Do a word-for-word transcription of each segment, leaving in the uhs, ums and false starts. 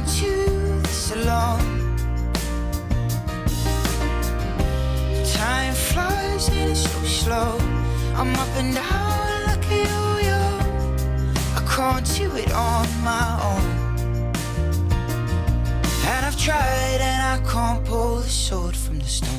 can't do this alone. Time flies and it's so slow. I'm up and down like a yo-yo. I can't do it on my own. And I've tried and I can't pull the sword from the stone.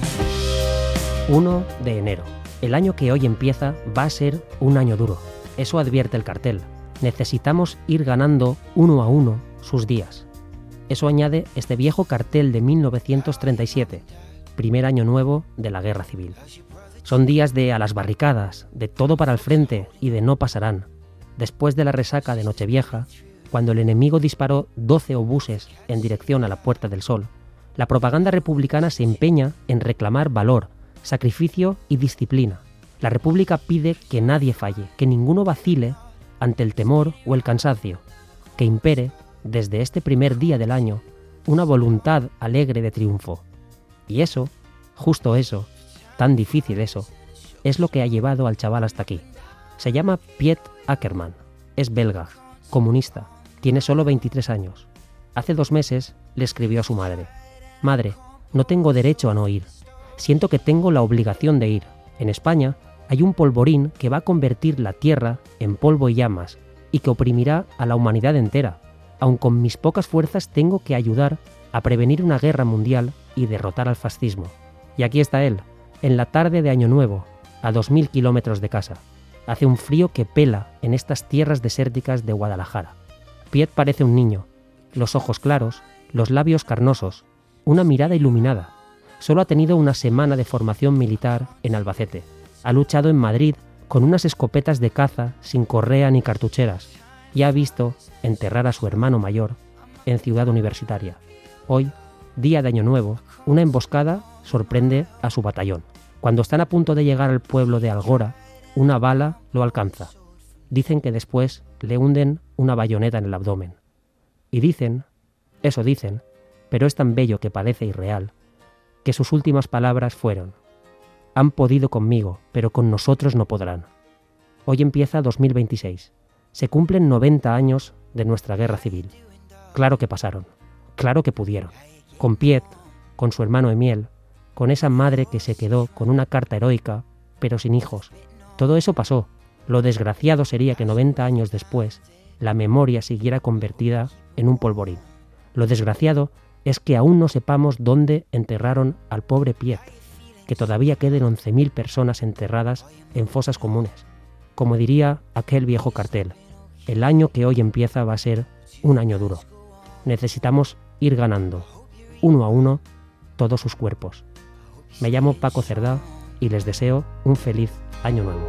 uno de enero. El año que hoy empieza va a ser un año duro. Eso advierte el cartel. Necesitamos ir ganando uno a uno sus días. Eso añade este viejo cartel de mil novecientos treinta y siete, primer año nuevo de la Guerra Civil. Son días de a las barricadas, de todo para el frente y de no pasarán. Después de la resaca de Nochevieja, cuando el enemigo disparó doce obuses en dirección a la Puerta del Sol, la propaganda republicana se empeña en reclamar valor, sacrificio y disciplina. La República pide que nadie falle, que ninguno vacile ante el temor o el cansancio, que impere, desde este primer día del año, una voluntad alegre de triunfo. Y eso, justo eso, tan difícil eso, es lo que ha llevado al chaval hasta aquí. Se llama Piet Ackerman, es belga, comunista, tiene solo veintitrés años. Hace dos meses le escribió a su madre: «Madre, no tengo derecho a no ir. Siento que tengo la obligación de ir. En España hay un polvorín que va a convertir la tierra en polvo y llamas y que oprimirá a la humanidad entera. Aun con mis pocas fuerzas tengo que ayudar a prevenir una guerra mundial y derrotar al fascismo». Y aquí está él, en la tarde de Año Nuevo, a dos mil kilómetros de casa. Hace un frío que pela en estas tierras desérticas de Guadalajara. Piet parece un niño, los ojos claros, los labios carnosos, una mirada iluminada. Solo ha tenido una semana de formación militar en Albacete. Ha luchado en Madrid con unas escopetas de caza sin correa ni cartucheras y ha visto enterrar a su hermano mayor en Ciudad Universitaria. Hoy, día de Año Nuevo, una emboscada sorprende a su batallón. Cuando están a punto de llegar al pueblo de Algora, una bala lo alcanza. Dicen que después le hunden una bayoneta en el abdomen. Y dicen, eso dicen, pero es tan bello que parece irreal, que sus últimas palabras fueron: «Han podido conmigo, pero con nosotros no podrán». Hoy empieza dos mil veintiséis. Se cumplen noventa años de nuestra guerra civil. Claro que pasaron, claro que pudieron. Con Piet, con su hermano Emiel, con esa madre que se quedó con una carta heroica, pero sin hijos. Todo eso pasó. Lo desgraciado sería que noventa años después la memoria siguiera convertida en un polvorín. Lo desgraciado es que aún no sepamos dónde enterraron al pobre Piet, que todavía queden once mil personas enterradas en fosas comunes. Como diría aquel viejo cartel, el año que hoy empieza va a ser un año duro. Necesitamos ir ganando, uno a uno, todos sus cuerpos. Me llamo Paco Cerdá y les deseo un feliz año nuevo.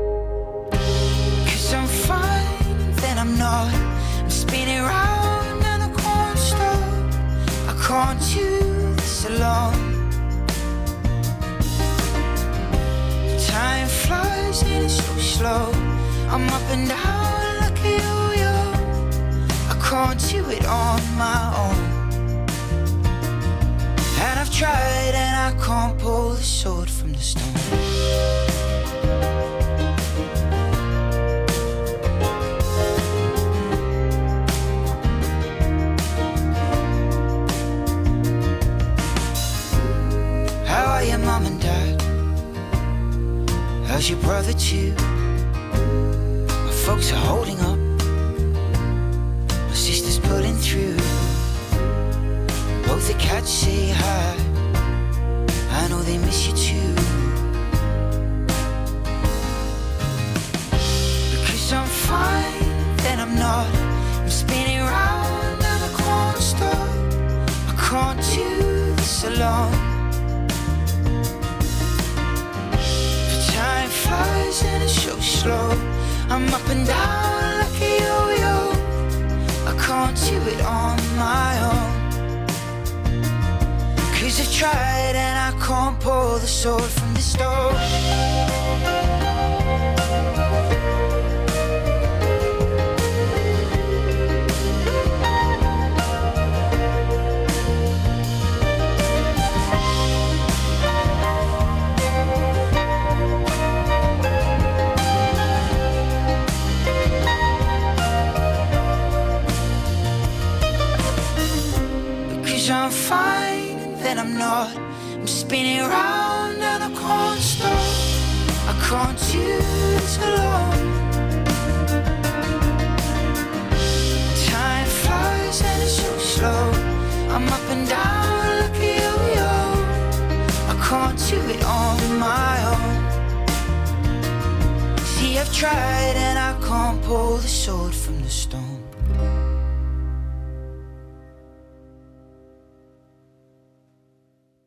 Can't do this alone. Time flies and it's so slow. I'm up and down like a yo-yo. I can't do it on my own. And I've tried and I can't pull the sword from the stone. Mom and Dad, how's your brother too? My folks are holding up, my sister's pulling through. Both the cats say hi, I know they miss you too. Because I'm fine, then I'm not. I'm spinning round and I can't stop. I can't do this alone. Time flies and it's so slow. I'm up and down like a yo-yo. I can't do it on my own. Cause I've tried and I can't pull the sword from the stone. then I'm not. I'm spinning round and I can't stop. I can't do this alone. Time flies and it's so slow. I'm up and down like a yo-yo. I can't do it on my own. See, I've tried and I can't pull the sword from the stone.